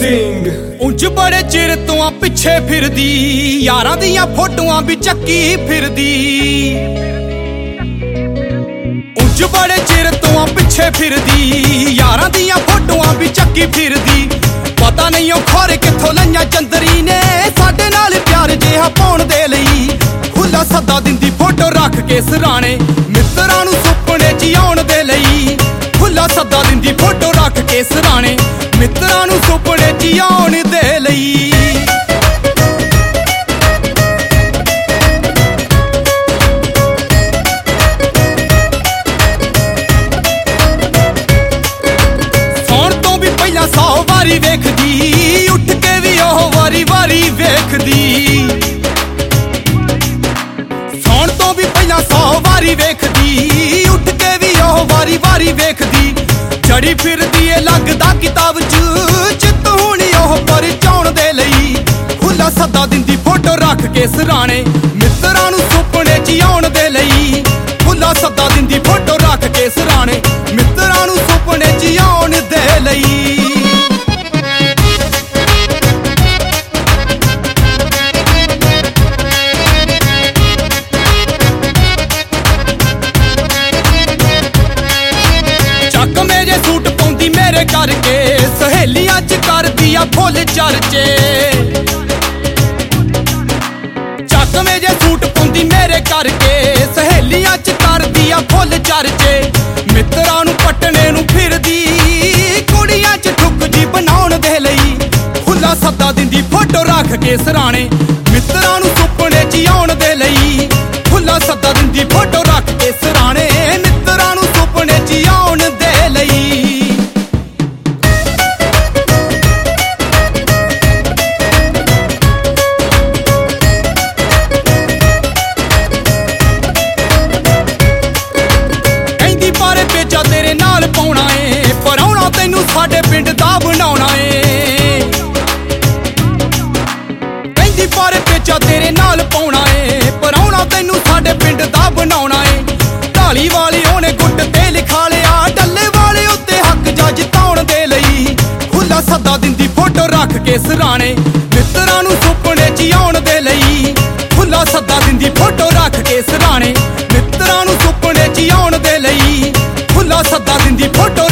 ਸਿੰਘ ਉਂਝ ਬੜੇ ਚਿਰ ਤੋਂ ਆ ਪਿੱਛੇ ਫਿਰਦੀ, ਯਾਰਾਂ ਦੀਆਂ ਫੋਟੋਆਂ ਵੀ ਚੱਕੀ ਫਿਰਦੀ। ਉਂਝ ਬੜੇ ਚਿਰ ਤੋਂ ਆ ਪਿੱਛੇ ਫਿਰਦੀ, ਯਾਰਾਂ ਦੀਆਂ ਫੋਟੋਆਂ ਵੀ ਚੱਕੀ ਫਿਰਦੀ। ਪਤਾ ਨਹੀਂ ਉਹ ਖੋਰੇ ਕਿੱਥੋਂ ਲਈਆਂ ਚੰਦਰੀ ਨੇ, ਸਾਡੇ ਨਾਲ ਪਿਆਰ ਜਿਹਾ ਪਾਉਣ ਦੇ ਲਈ। ਖੁੱਲਾ ਸੱਦਾ ਦਿੰਦੀ ਫੋਟੋ ਰੱਖ ਕੇ ਸਿਰਾਣੇ, ਮਿੱਤਰਾਂ ਨੂੰ ਸੁਪਨੇ 'ਚ ਆਉਣ ਦੇ ਲਈ। ਖੁੱਲਾ ਸੱਦਾ ਦਿੰਦੀ ਫੋਟੋ ਰੱਖ ਕੇ ਸਿਰਾਣੇ, ਮਿੱਤਰਾਂ ਨੂੰ ਸੁਪਨੇ 'ਚ ਆਉਣ ਦੇ ਲਈ। ਸੌਣ ਤੋਂ ਵੀ ਪਹਿਲਾਂ 100 ਵਾਰੀ ਵੇਖਦੀ, ਉੱਠ ਕੇ ਵੀ ਉਹ ਵਾਰੀ ਵਾਰੀ ਵੇਖਦੀ। ਸੌਣ ਤੋਂ ਵੀ ਪਹਿਲਾਂ 100 ਵਾਰੀ ਵੇਖਦੀ, ਉੱਠ ਕੇ ਵੀ ਉਹ ਵਾਰੀ ਵਾਰੀ ਵੇਖਦੀ। ਚੜੀ ਫਿਰਦੀ ਏ ਲੱਗਦਾ ਕਿਤਾਬ 'ਚ, ਚਿੱਤ ਹੋਣੀ ਉਹ ਪਰਚਾਉਣ ਦੇ ਲਈ। ਖੁੱਲਾ ਸੱਦਾ ਦਿੰਦੀ ਫੋਟੋ ਰੱਖ ਕੇ ਸਿਰਾਣੇ, ਮਿੱਤਰਾਂ ਨੂੰ ਸੁਪਨੇ 'ਚ ਆਉਣ ਦੇ ਲਈ। ਖੁੱਲਾ ਸੱਦਾ ਦਿੰਦੀ ਫੋਟੋ ਰੱਖ ਕੇ ਸਿਰਾਣੇ, ਮਿੱਤਰਾਂ ਨੂੰ ਸੁਪਨੇ 'ਚ ਆਉਣ ਦੇ ਲਈ। ਚੱਕਵੇਂ ਜੇ ਸੂਟ ਪਾਉਂਦੀ ਮੇਰੇ ਕਰਕੇ, ਸਹੇਲੀਆਂ 'ਚ ਕਰਦੀ ਆ ਫੁੱਲ ਚਰਚੇ। ਚੱਕਵੇਂ ਜੇ ਸੂਟ ਪਾਉਂਦੀ ਮੇਰੇ ਕਰਕੇ, ਸਹੇਲੀਆਂ 'ਚ ਕਰਦੀ ਆ ਫੁੱਲ ਚਰਚੇ। ਮਿੱਤਰਾਂ ਨੂੰ ਪਟਣੇ ਨੂੰ ਫਿਰਦੀ, ਕੁੜੀਆਂ 'ਚ ਠੁੱਕ ਜੀ ਬਣਾਉਣ ਦੇ ਲਈ। ਖੁੱਲਾ ਸੱਦਾ ਦਿੰਦੀ ਫੋਟੋ ਰੱਖ ਕੇ ਸਿਰਾਣੇ, ਮਿੱਤਰਾਂ ਨੂੰ ਸੁਪਨੇ 'ਚ ਆਉਣ ਦੇ ਲਈ। ਖੁੱਲਾ ਸੱਦਾ ਦਿੰਦੀ ਫੋਟੋ ਰੱਖ ਕੇ ਸਿਰਾਣੇ, ਮਿੱਤਰਾਂ ਨੂੰ ਸੁਪਨੇ 'ਚ ਆਉਣ ਦੇ ਲਈ। ਕਹਿੰਦੀ ਬਾਰੇ ਪੇਚਾ ਤੇਰੇ ਨਾਲ ਪਾਉਣਾ ਏ, ਪਰਾਉਣਾ ਤੈਨੂੰ ਸਾਡੇ ਪਿੰਡ ਦਾ ਬਣਾਉਣਾ ਏ। ਕਹਿੰਦੀ ਬਾਰੇ ਪੇਚਾ ਤੇਰੇ ਨਾਲ ਪਾਉਣਾ ਏ, ਪਰਾਉਣਾ ਤੈਨੂੰ ਸਾਡੇ ਪਿੰਡ ਦਾ ਬਣਾਉਣਾ ਏ। ਢਾਲੀ ਵਾਲੀ ਉਹਨੇ ਗੁੱਟ ਤੇ ਲਿਖਾ ਲਿਆ, ਡੱਲੇ ਵਾਲੇ ਉੱਤੇ ਹੱਕ ਜਾ ਜਿਤਾਉਣ ਦੇ ਲਈ। ਖੁੱਲਾ ਸੱਦਾ ਦਿੰਦੀ ਫੋਟੋ ਰੱਖ ਕੇ ਸਿਰਾਣੇ, ਮਿੱਤਰਾਂ ਨੂੰ ਸੁਪਨੇ 'ਚ ਆਉਣ ਦੇ ਲਈ। ਖੁੱਲਾ ਸੱਦਾ ਦਿੰਦੀ ਫੋਟੋ ਰੱਖ ਕੇ ਸਿਰਾਣੇ, ਮਿੱਤਰਾਂ ਨੂੰ ਸੁਪਨੇ 'ਚ ਆਉਣ ਦੇ ਲਈ। ਖੁੱਲਾ ਸੱਦਾ ਦਿੰਦੀ ਫੋਟੋ